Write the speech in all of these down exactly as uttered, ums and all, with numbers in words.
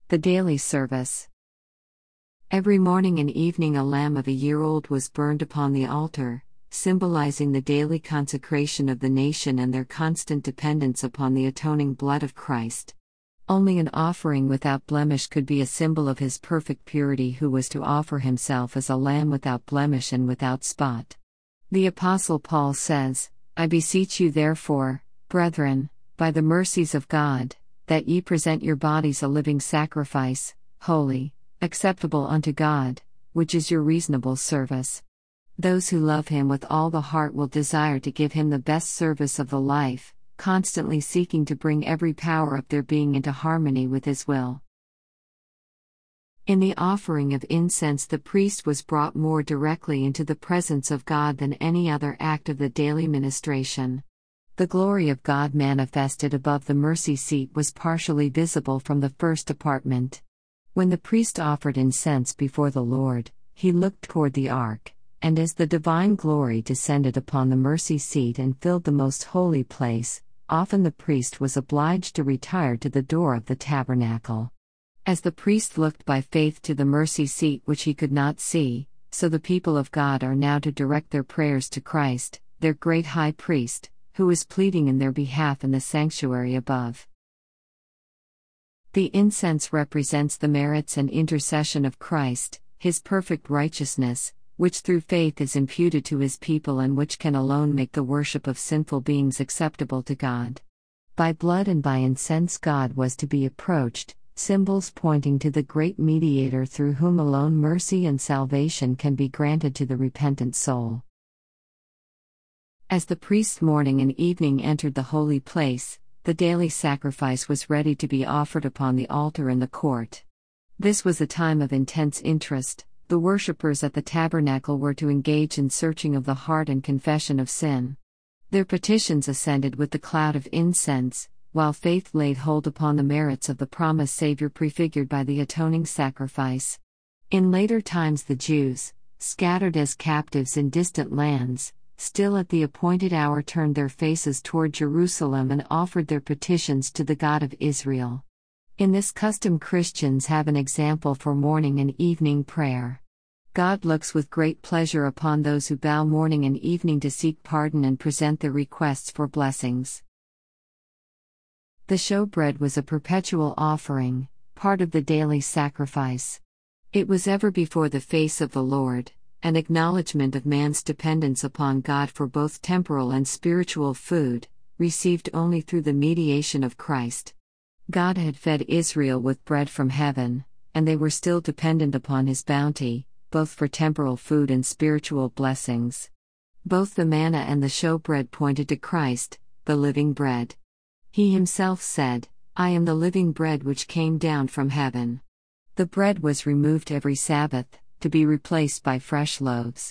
The daily service. Every morning and evening a lamb of a year old was burned upon the altar, symbolizing the daily consecration of the nation and their constant dependence upon the atoning blood of Christ. Only an offering without blemish could be a symbol of his perfect purity, who was to offer himself as a lamb without blemish and without spot. The Apostle Paul says, "I beseech you therefore, brethren, by the mercies of God, that ye present your bodies a living sacrifice, holy, acceptable unto God, which is your reasonable service." Those who love Him with all the heart will desire to give Him the best service of the life, constantly seeking to bring every power of their being into harmony with His will. In the offering of incense, the priest was brought more directly into the presence of God than any other act of the daily ministration. The glory of God manifested above the mercy seat was partially visible from the first apartment. When the priest offered incense before the Lord, he looked toward the ark, and as the divine glory descended upon the mercy seat and filled the most holy place, often the priest was obliged to retire to the door of the tabernacle. As the priest looked by faith to the mercy seat which he could not see, so the people of God are now to direct their prayers to Christ, their great high priest, who is pleading in their behalf in the sanctuary above. The incense represents the merits and intercession of Christ, His perfect righteousness, which through faith is imputed to His people and which can alone make the worship of sinful beings acceptable to God. By blood and by incense God was to be approached, symbols pointing to the great mediator through whom alone mercy and salvation can be granted to the repentant soul. As the priests morning and evening entered the holy place, the daily sacrifice was ready to be offered upon the altar in the court. This was a time of intense interest. The worshippers at the tabernacle were to engage in searching of the heart and confession of sin. Their petitions ascended with the cloud of incense, while faith laid hold upon the merits of the promised Savior prefigured by the atoning sacrifice. In later times the Jews, scattered as captives in distant lands, still at the appointed hour turned their faces toward Jerusalem and offered their petitions to the God of Israel. In this custom Christians have an example for morning and evening prayer. God looks with great pleasure upon those who bow morning and evening to seek pardon and present their requests for blessings. The showbread was a perpetual offering, part of the daily sacrifice. It was ever before the face of the Lord, an acknowledgement of man's dependence upon God for both temporal and spiritual food, received only through the mediation of Christ. God had fed Israel with bread from heaven, and they were still dependent upon His bounty, both for temporal food and spiritual blessings. Both the manna and the showbread pointed to Christ, the living bread. He Himself said, "I am the living bread which came down from heaven." The bread was removed every Sabbath, to be replaced by fresh loaves.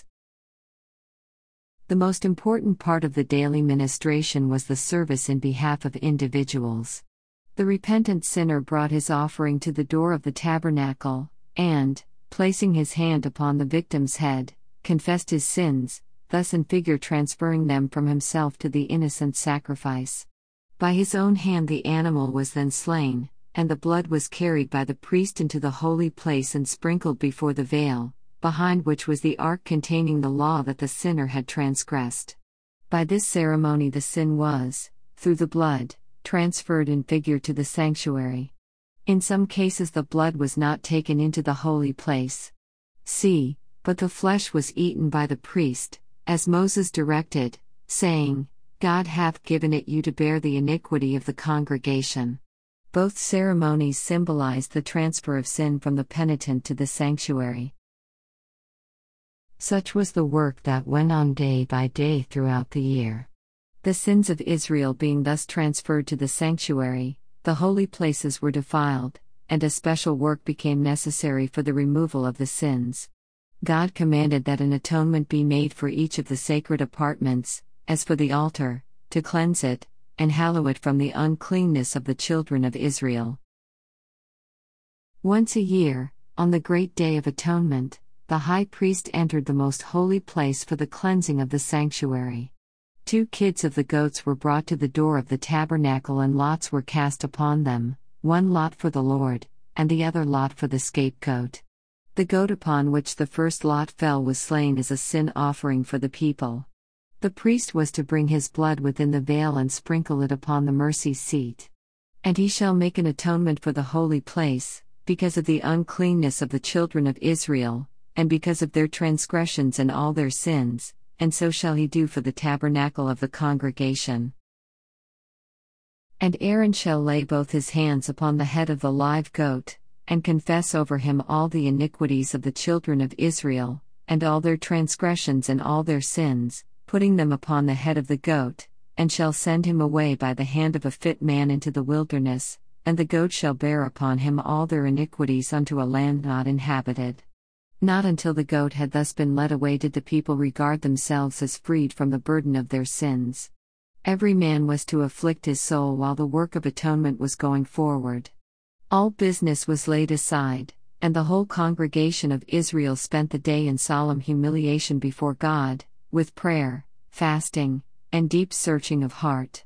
The most important part of the daily ministration was the service in behalf of individuals. The repentant sinner brought his offering to the door of the tabernacle, and, placing his hand upon the victim's head, confessed his sins, thus in figure transferring them from himself to the innocent sacrifice. By his own hand the animal was then slain, and the blood was carried by the priest into the holy place and sprinkled before the veil, behind which was the ark containing the law that the sinner had transgressed. By this ceremony the sin was, through the blood, transferred in figure to the sanctuary. In some cases the blood was not taken into the holy place. See, but the flesh was eaten by the priest, as Moses directed, saying, "God hath given it you to bear the iniquity of the congregation." Both ceremonies symbolized the transfer of sin from the penitent to the sanctuary. Such was the work that went on day by day throughout the year. The sins of Israel being thus transferred to the sanctuary, the holy places were defiled, and a special work became necessary for the removal of the sins. God commanded that an atonement be made for each of the sacred apartments, as for the altar, to cleanse it, and hallow it from the uncleanness of the children of Israel. Once a year, on the great day of atonement, the high priest entered the most holy place for the cleansing of the sanctuary. Two kids of the goats were brought to the door of the tabernacle and lots were cast upon them, one lot for the Lord, and the other lot for the scapegoat. The goat upon which the first lot fell was slain as a sin offering for the people. The priest was to bring his blood within the veil and sprinkle it upon the mercy seat. And he shall make an atonement for the holy place, because of the uncleanness of the children of Israel, and because of their transgressions and all their sins, and so shall he do for the tabernacle of the congregation. And Aaron shall lay both his hands upon the head of the live goat, and confess over him all the iniquities of the children of Israel, and all their transgressions and all their sins, putting them upon the head of the goat, and shall send him away by the hand of a fit man into the wilderness, and the goat shall bear upon him all their iniquities unto a land not inhabited. Not until the goat had thus been led away did the people regard themselves as freed from the burden of their sins. Every man was to afflict his soul while the work of atonement was going forward. All business was laid aside, and the whole congregation of Israel spent the day in solemn humiliation before God, with prayer, fasting, and deep searching of heart.